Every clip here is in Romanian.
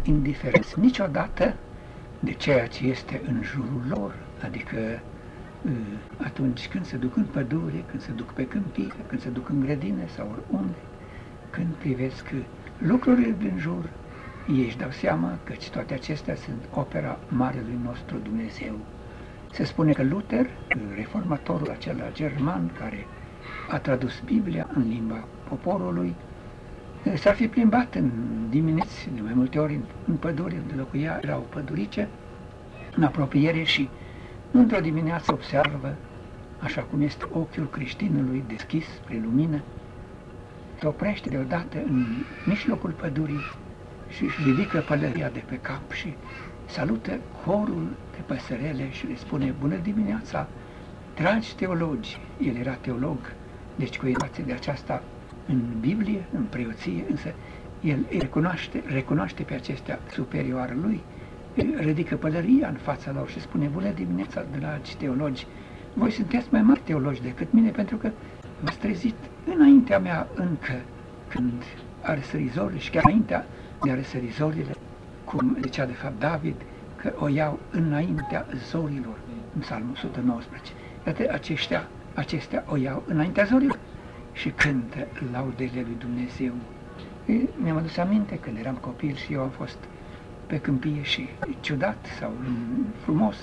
indiferenți niciodată de ceea ce este în jurul lor, adică atunci când se duc în pădure, când se duc pe câmpie, când se duc în grădine sau oriunde, când privesc lucrurile din jur, ei își dau seama că toate acestea sunt opera Marelui nostru Dumnezeu. Se spune că Luther, reformatorul acela german care a tradus Biblia în limba poporului, s-ar fi plimbat în dimineți, de mai multe ori, în pădure, unde locuia, era o pădurice, în apropiere și într-o dimineață observă, așa cum este ochiul creștinului deschis spre lumină, se oprește deodată în mijlocul pădurii și își ridică pălăria de pe cap și salută corul de păsărele și le spune: bună dimineața, dragi teologi! El era teolog, deci cu educație de aceasta în Biblie, în preoție, însă el recunoaște pe acestea superioară lui, ridică pălăria în fața lor și spune: bună dimineața, dragi teologi! Voi sunteți mai mari teologi decât mine, pentru că v-ați trezit înaintea mea încă, când a răsărit zorile și chiar înaintea de a răsări zorile, cum zicea de fapt David, că o iau înaintea zorilor, în Psalmul 119. Iată, acestea o iau înaintea zorilor și cântă laudele lui Dumnezeu. Mi-am adus aminte când eram copil și eu am fost pe câmpie și ciudat sau frumos,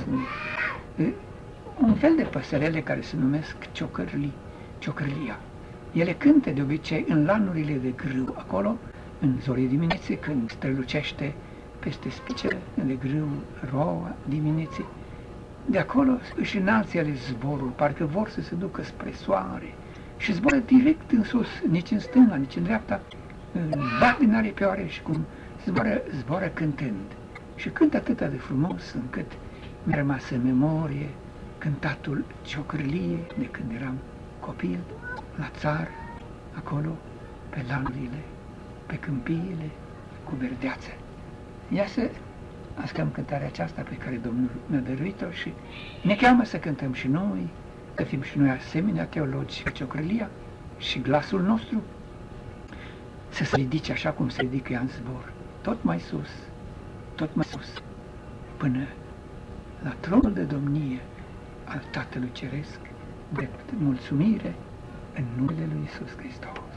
un fel de păsărele care se numesc ciocărlia. Ele cântă de obicei în lanurile de grâu, acolo, în zorii dimineții, când strălucește peste spicele de grâu roa dimineții. De acolo își înalță ele zborul, parcă vor să se ducă spre soare și zboară direct în sus, nici în stânga, nici în dreapta, bat din aripioare și cum zboară cântând. Și cântă atât de frumos încât mi-a rămas în memorie cântatul ciocârliei de când eram copil, la țară, acolo, pe lanurile, pe câmpiile, cu verdeață. Ia să ascăm cântarea aceasta pe care Domnul ne-a dăruit-o și ne cheamă să cântăm și noi, să fim și noi asemenea teologi ca ciocârlia și glasul nostru să se ridice așa cum se ridică ea în zbor, tot mai sus, până la tronul de domnie al Tatălui Ceresc, drept mulțumire în numele lui Iisus Hristos.